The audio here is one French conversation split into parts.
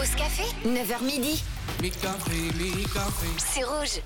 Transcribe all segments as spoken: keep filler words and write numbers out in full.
Pause café, neuf heures midi. Mi café, mi café. C'est Rouge.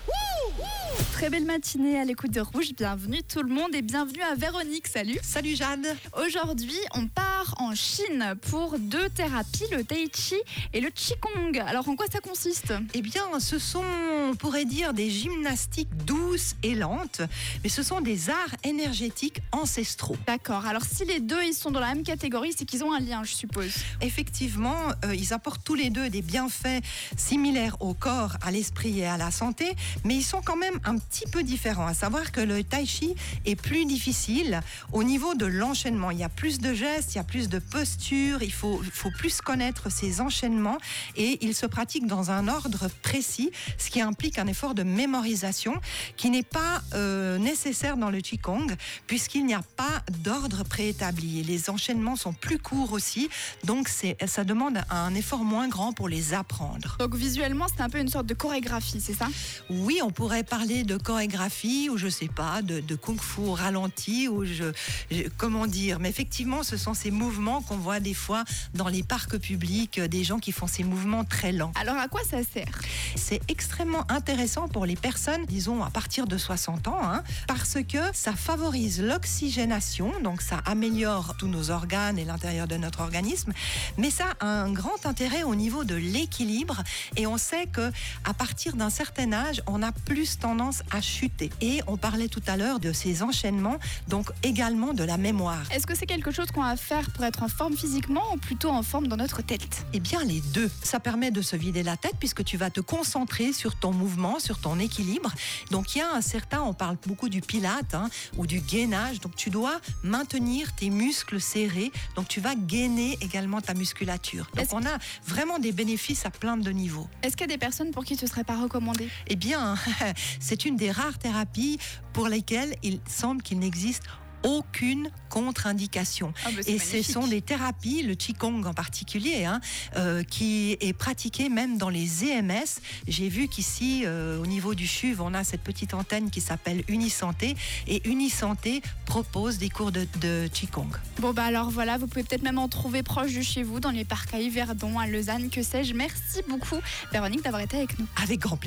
Très belle matinée à l'écoute de Rouge. Bienvenue tout le monde et bienvenue à Véronique. Salut. Salut Jeanne. Aujourd'hui, on part en Chine pour deux thérapies, le Tai Chi et le Qigong. Alors, en quoi ça consiste ? Eh bien, ce sont, on pourrait dire, des gymnastiques douces et lentes, mais ce sont des arts énergétiques ancestraux. D'accord. Alors, si les deux ils sont dans la même catégorie, c'est qu'ils ont un lien, je suppose. Effectivement, euh, ils apportent tous les deux des bienfaits similaires au corps, à l'esprit et à la santé, mais ils sont quand même un petit peu différents. À savoir que le Tai Chi est plus difficile au niveau de l'enchaînement. Il y a plus de gestes, il y a plus de posture, il faut, il faut plus connaître ces enchaînements et il se pratique dans un ordre précis, ce qui implique un effort de mémorisation qui n'est pas euh, nécessaire dans le Qigong puisqu'il n'y a pas d'ordre préétabli. Et les enchaînements sont plus courts aussi, donc c'est, ça demande un effort moins grand pour les apprendre. Donc, visuellement, c'est un peu une sorte de chorégraphie, c'est ça ? Oui, on pourrait parler de chorégraphie ou je sais pas, de, de kung-fu au ralenti ou je, je, comment dire. Mais effectivement, ce sont ces mouvements qu'on voit des fois dans les parcs publics, des gens qui font ces mouvements très lents. Alors, à quoi ça sert ? C'est extrêmement intéressant pour les personnes, disons à partir de soixante ans, hein, parce que ça favorise l'oxygénation, donc ça améliore tous nos organes et l'intérieur de notre organisme, mais ça a un grand intérêt au niveau de l'équilibre et on sait que à partir d'un certain âge, on a plus tendance à chuter. Et on parlait tout à l'heure de ces enchaînements, donc également de la mémoire. Est-ce que c'est quelque chose qu'on va faire pour être en forme physiquement ou plutôt en forme dans notre tête ? Eh bien, les deux. Ça permet de se vider la tête puisque tu vas te concentrer sur ton mouvement, sur ton équilibre. Donc, il y a un certain, on parle beaucoup du pilate hein, ou du gainage. Donc, tu dois maintenir tes muscles serrés. Donc, tu vas gainer également ta musculature. Donc, Est-ce... on a vraiment des bénéfices à plein de niveaux. Est-ce qu'il y a des personnes pour qui ce ne serait pas recommandé ? Eh bien, c'est une des rares thérapies pour lesquelles il semble qu'il n'existe aucune contre-indication. Ah bah et magnifique. ce sont des thérapies, le Qigong en particulier, hein, euh, qui est pratiqué même dans les E M S. J'ai vu qu'ici, euh, au niveau du C H U V, on a cette petite antenne qui s'appelle Unisanté et Unisanté propose des cours de, de Qigong. Bon bah alors voilà, vous pouvez peut-être même en trouver proche de chez vous, dans les parcs à Yverdon, à Lausanne, que sais-je. Merci beaucoup Véronique d'avoir été avec nous. Avec grand plaisir.